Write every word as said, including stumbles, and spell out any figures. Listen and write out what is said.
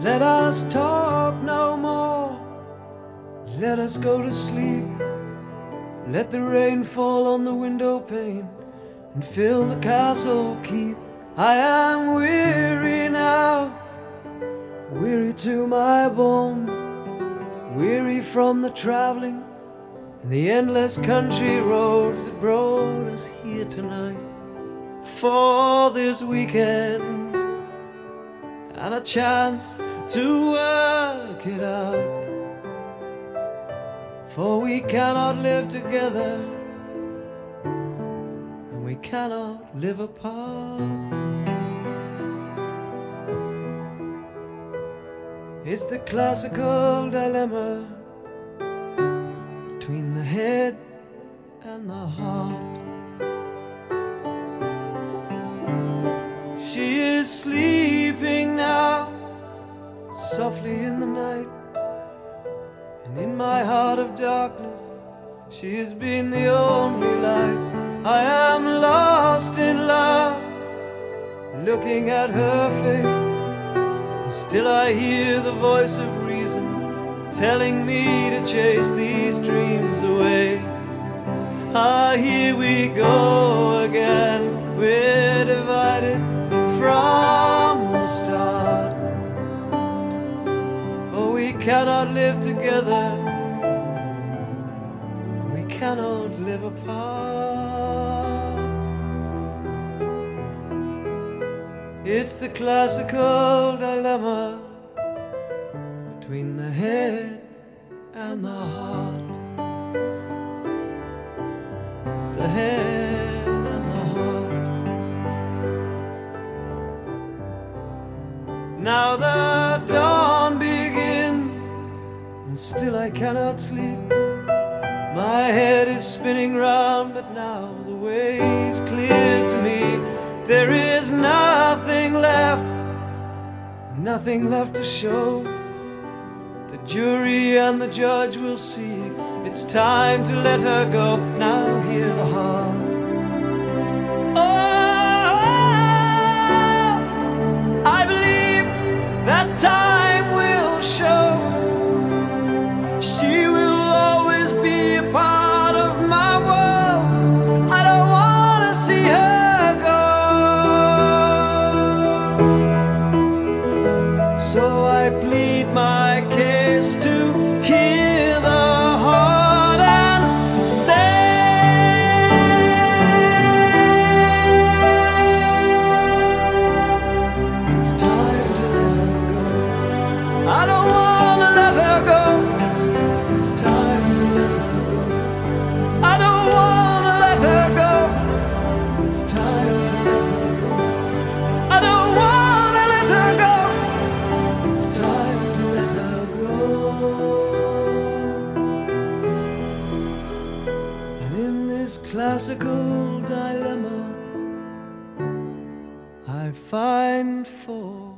Let us talk no more. Let us go to sleep. Let the rain fall on the window pane and fill the castle keep. I am weary now, weary to my bones, weary from the traveling and the endless country roads that brought us here tonight for this weekend and a chance to work it out. For we cannot live together and we cannot live apart. It's the classical dilemma between the head and the heart. She is sleeping now, softly in the night, and in my heart of darkness she has been the only light. I am lost in love, looking at her face, and still I hear the voice of reason telling me to chase these dreams away. Ah, here we go again, we're divided from the start. For we cannot live together, we cannot live apart. It's the classical dilemma between the head and the heart. The head and the heart. Now the dawn begins, and still I cannot sleep. My head is spinning round, but now the way is clear to me. There is nothing left, nothing left to show. The jury and the judge will see. It's time to let her go. Now hear the heart. Oh, I believe that time will show. She will always be a part of my world. I don't want to see her go. So I plead my case to hear the heart and stay. It's time to let her go. I don't want to let her go. It's time to let her go. I don't want to let her go. It's time to let her go. I don't want to let her go. It's time to let her go. And in this classical dilemma I find for